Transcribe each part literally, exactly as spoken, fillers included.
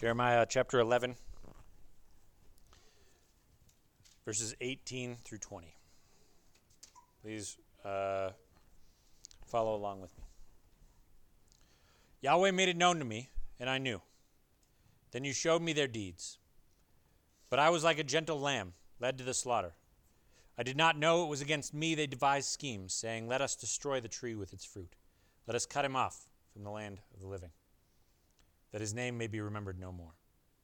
Jeremiah chapter eleven, verses eighteen through twenty. Please uh, follow along with me. Yahweh made it known to me, and I knew. Then you showed me their deeds. But I was like a gentle lamb, led to the slaughter. I did not know it was against me they devised schemes, saying, let us destroy the tree with its fruit. Let us cut him off from the land of the living, that his name may be remembered no more.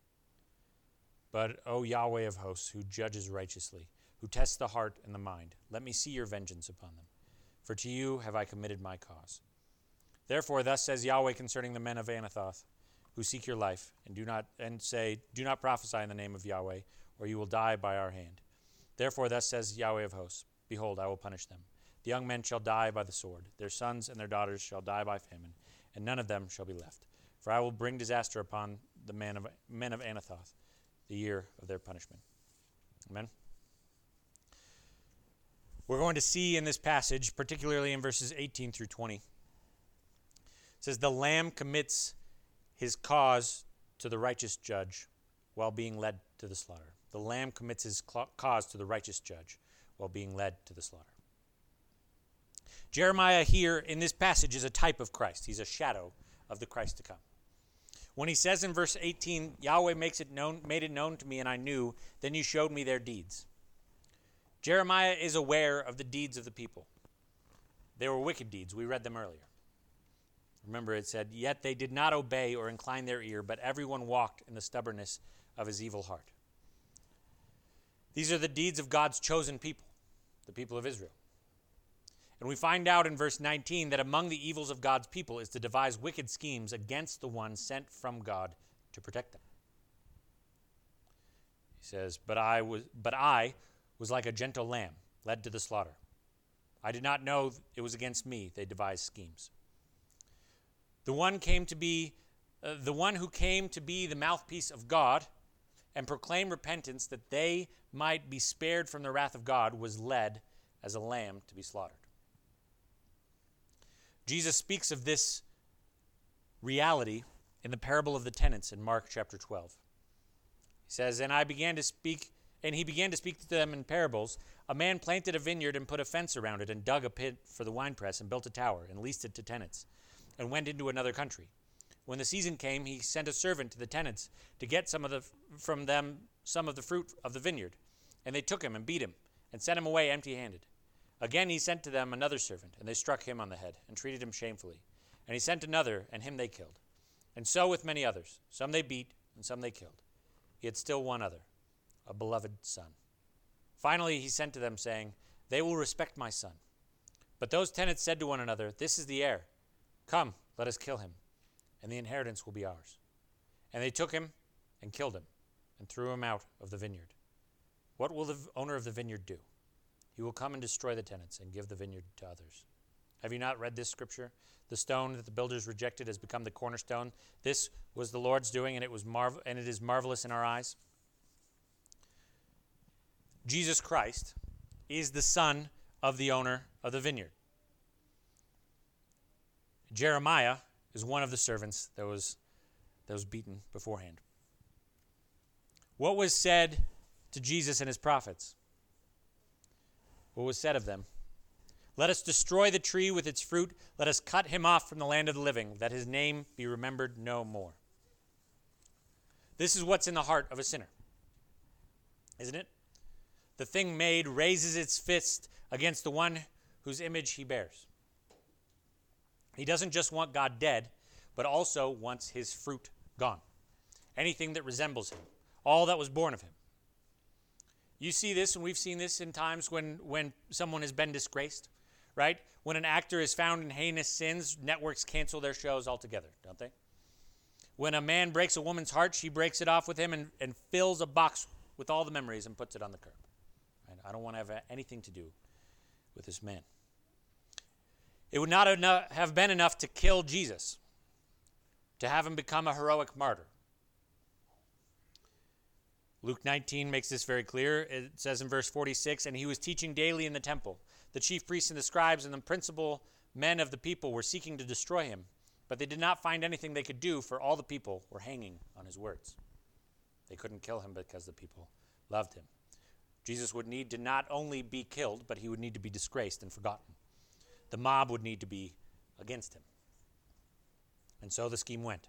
But, O Yahweh of hosts, who judges righteously, who tests the heart and the mind, let me see your vengeance upon them. For to you have I committed my cause. Therefore, thus says Yahweh concerning the men of Anathoth, who seek your life, and do not and say, do not prophesy in the name of Yahweh, or you will die by our hand. Therefore, thus says Yahweh of hosts, behold, I will punish them. The young men shall die by the sword, their sons and their daughters shall die by famine, and none of them shall be left. For I will bring disaster upon the men of, men of Anathoth, the year of their punishment. Amen. We're going to see in this passage, particularly in verses eighteen through twenty, it says, the lamb commits his cause to the righteous judge while being led to the slaughter. The lamb commits his cause to the righteous judge while being led to the slaughter. Jeremiah here in this passage is a type of Christ. He's a shadow of the Christ to come. When he says in verse eighteen, Yahweh makes it known, made it known to me, and I knew, then you showed me their deeds. Jeremiah is aware of the deeds of the people. They were wicked deeds. We read them earlier. Remember, it said, yet they did not obey or incline their ear, but everyone walked in the stubbornness of his evil heart. These are the deeds of God's chosen people, the people of Israel. And we find out in verse nineteen that among the evils of God's people is to devise wicked schemes against the one sent from God to protect them. He says, but I was, but I was like a gentle lamb led to the slaughter. I did not know it was against me they devised schemes. The one came to be, uh, the one who came to be the mouthpiece of God and proclaim repentance that they might be spared from the wrath of God was led as a lamb to be slaughtered. Jesus speaks of this reality in the parable of the tenants in Mark chapter twelve. He says, and I began to speak, and he began to speak to them in parables. A man planted a vineyard and put a fence around it and dug a pit for the winepress and built a tower and leased it to tenants and went into another country. When the season came, he sent a servant to the tenants to get some of the from them some of the fruit of the vineyard. And they took him and beat him and sent him away empty-handed. Again he sent to them another servant, and they struck him on the head and treated him shamefully. And he sent another, and him they killed. And so with many others. Some they beat, and some they killed. He had still one other, a beloved son. Finally he sent to them, saying, they will respect my son. But those tenants said to one another, this is the heir. Come, let us kill him, and the inheritance will be ours. And they took him and killed him and threw him out of the vineyard. What will the owner of the vineyard do? He will come and destroy the tenants and give the vineyard to others. Have you not read this scripture? The stone that the builders rejected has become the cornerstone. This was the Lord's doing, and it was marvel- and it is marvelous in our eyes. Jesus Christ is the son of the owner of the vineyard. Jeremiah is one of the servants that was, that was beaten beforehand. What was said to Jesus and his prophets? What was said of them? Let us destroy the tree with its fruit. Let us cut him off from the land of the living, that his name be remembered no more. This is what's in the heart of a sinner, isn't it? The thing made raises its fist against the one whose image he bears. He doesn't just want God dead, but also wants his fruit gone. Anything that resembles him, all that was born of him. You see this, and we've seen this in times when, when someone has been disgraced, right? When an actor is found in heinous sins, networks cancel their shows altogether, don't they? When a man breaks a woman's heart, she breaks it off with him and, and fills a box with all the memories and puts it on the curb. Right? I don't want to have anything to do with this man. It would not have been enough to kill Jesus, to have him become a heroic martyr. Luke nineteen makes this very clear. It says in verse forty-six, and he was teaching daily in the temple. The chief priests and the scribes and the principal men of the people were seeking to destroy him, But they did not find anything they could do, for all the people were hanging on his words. They couldn't kill him because the people loved him. Jesus would need to not only be killed, but he would need to be disgraced and forgotten. The mob would need to be against him. And so the scheme went.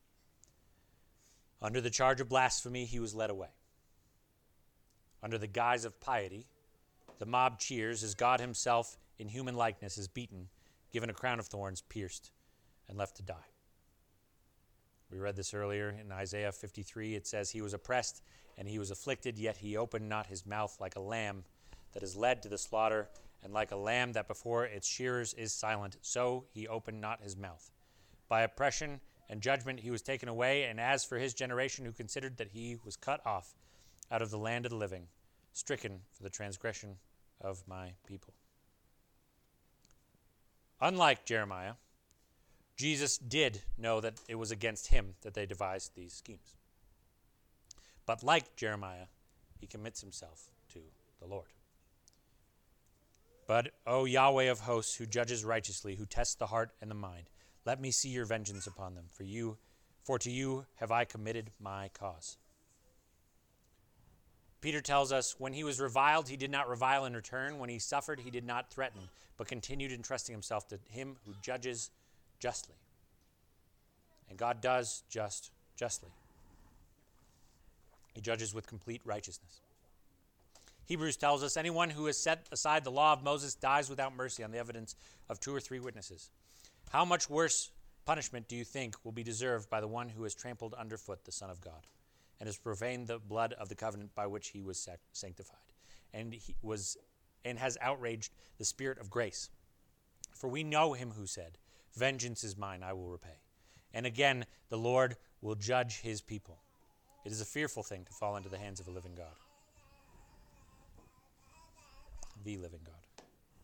Under the charge of blasphemy, he was led away. Under the guise of piety, the mob cheers as God himself, in human likeness, is beaten, given a crown of thorns, pierced, and left to die. We read this earlier in Isaiah fifty-three. It says, he was oppressed and he was afflicted, yet he opened not his mouth, like a lamb that is led to the slaughter, and like a lamb that before its shearers is silent, so he opened not his mouth. By oppression and judgment he was taken away, and as for his generation, who considered that he was cut off out of the land of the living, stricken for the transgression of my people. Unlike Jeremiah, Jesus did know that it was against him that they devised these schemes. But like Jeremiah, he commits himself to the Lord. But, O Yahweh of hosts, who judges righteously, who tests the heart and the mind, let me see your vengeance upon them, for you, for to you have I committed my cause. Peter tells us, when he was reviled, he did not revile in return. When he suffered, he did not threaten, but continued entrusting himself to him who judges justly. And God does just justly. He judges with complete righteousness. Hebrews tells us, anyone who has set aside the law of Moses dies without mercy on the evidence of two or three witnesses. How much worse punishment do you think will be deserved by the one who has trampled underfoot the Son of God, and has profaned the blood of the covenant by which he was sanctified, and he was and has outraged the Spirit of grace? For we know him who said, vengeance is mine, I will repay. And again, the Lord will judge his people. It is a fearful thing to fall into the hands of a living God. The living God.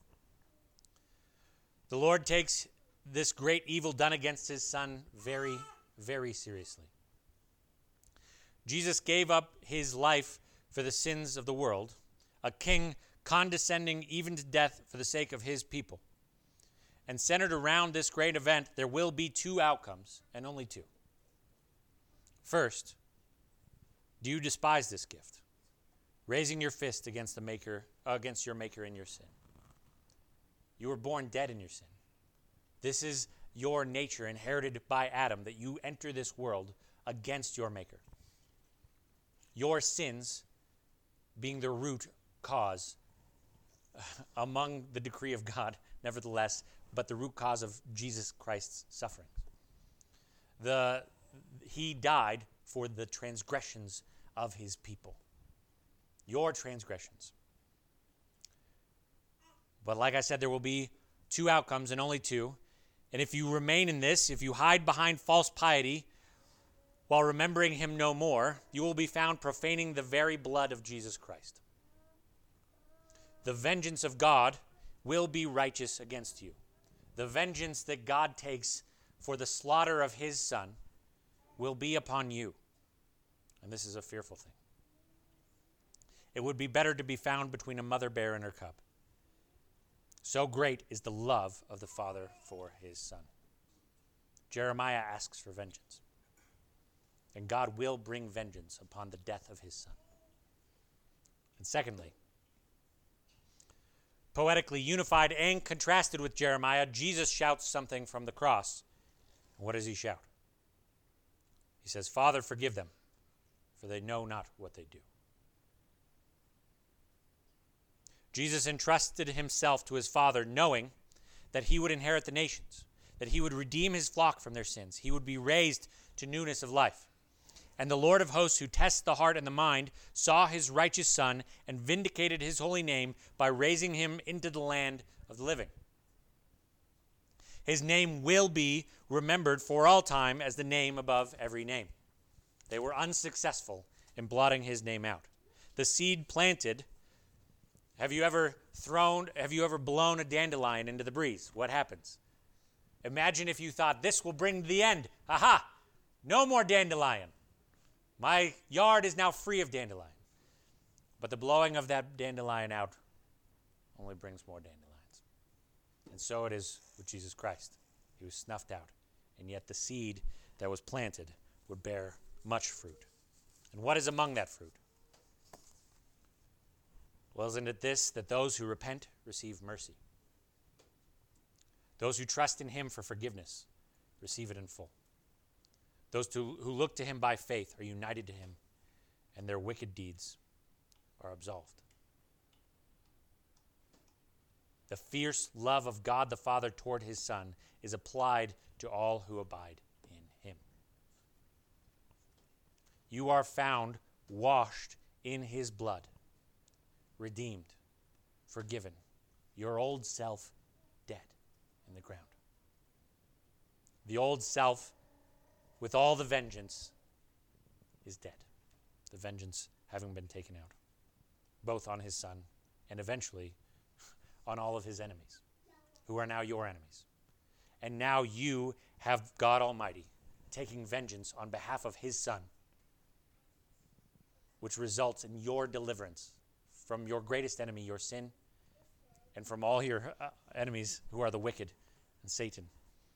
The Lord takes this great evil done against his Son very, very seriously. Jesus gave up his life for the sins of the world, a king condescending even to death for the sake of his people. And centered around this great event, there will be two outcomes, and only two. First, do you despise this gift, raising your fist against the maker, uh, against your maker in your sin? You were born dead in your sin. This is your nature inherited by Adam, that you enter this world against your maker. Your sins being the root cause among the decree of God, nevertheless, but the root cause of Jesus Christ's suffering. The, he died for the transgressions of his people. Your transgressions. But like I said, there will be two outcomes and only two. And if you remain in this, if you hide behind false piety while remembering him no more, you will be found profaning the very blood of Jesus Christ. The vengeance of God will be righteous against you. The vengeance that God takes for the slaughter of his Son will be upon you. And this is a fearful thing. It would be better to be found between a mother bear and her cub. So great is the love of the Father for his Son. Jeremiah asks for vengeance. And God will bring vengeance upon the death of his Son. And secondly, poetically unified and contrasted with Jeremiah, Jesus shouts something from the cross. And what does he shout? He says, Father, forgive them, for they know not what they do. Jesus entrusted himself to his Father, knowing that he would inherit the nations, that he would redeem his flock from their sins. He would be raised to newness of life. And the Lord of hosts, who tests the heart and the mind, saw his righteous Son and vindicated his holy name by raising him into the land of the living. His name will be remembered for all time as the name above every name. They were unsuccessful in blotting his name out. The seed planted. Have you ever thrown, have you ever blown a dandelion into the breeze? What happens? Imagine if you thought, this will bring the end. Aha! No more dandelion. My yard is now free of dandelion. But the blowing of that dandelion out only brings more dandelions. And so it is with Jesus Christ. He was snuffed out and yet the seed that was planted would bear much fruit. And what is among that fruit? Well, isn't it this, that those who repent receive mercy? Those who trust in him for forgiveness receive it in full. Those who, who look to him by faith are united to him, and their wicked deeds are absolved. The fierce love of God the Father toward his Son is applied to all who abide in him. You are found washed in his blood, redeemed, forgiven, your old self dead in the ground. The old self, with all the vengeance, is dead. The vengeance having been taken out, both on his Son and eventually on all of his enemies, who are now your enemies. And now you have God Almighty taking vengeance on behalf of his Son, which results in your deliverance from your greatest enemy, your sin, and from all your uh, enemies who are the wicked and Satan.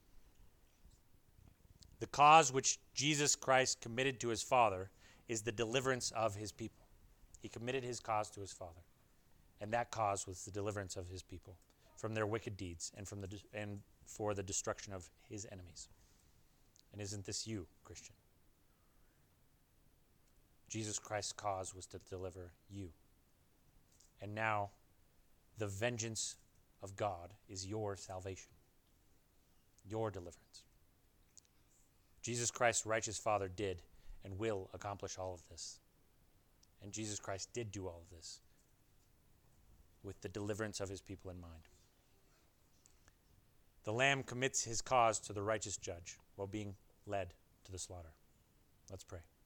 The cause which Jesus Christ committed to his Father is the deliverance of his people. He committed his cause to his Father, and that cause was the deliverance of his people from their wicked deeds and from the de- and for the destruction of his enemies. And isn't this you, Christian? Jesus Christ's cause was to deliver you. And now the vengeance of God is your salvation, your deliverance. Jesus Christ's righteous Father did and will accomplish all of this. And Jesus Christ did do all of this with the deliverance of his people in mind. The Lamb commits his cause to the righteous judge while being led to the slaughter. Let's pray.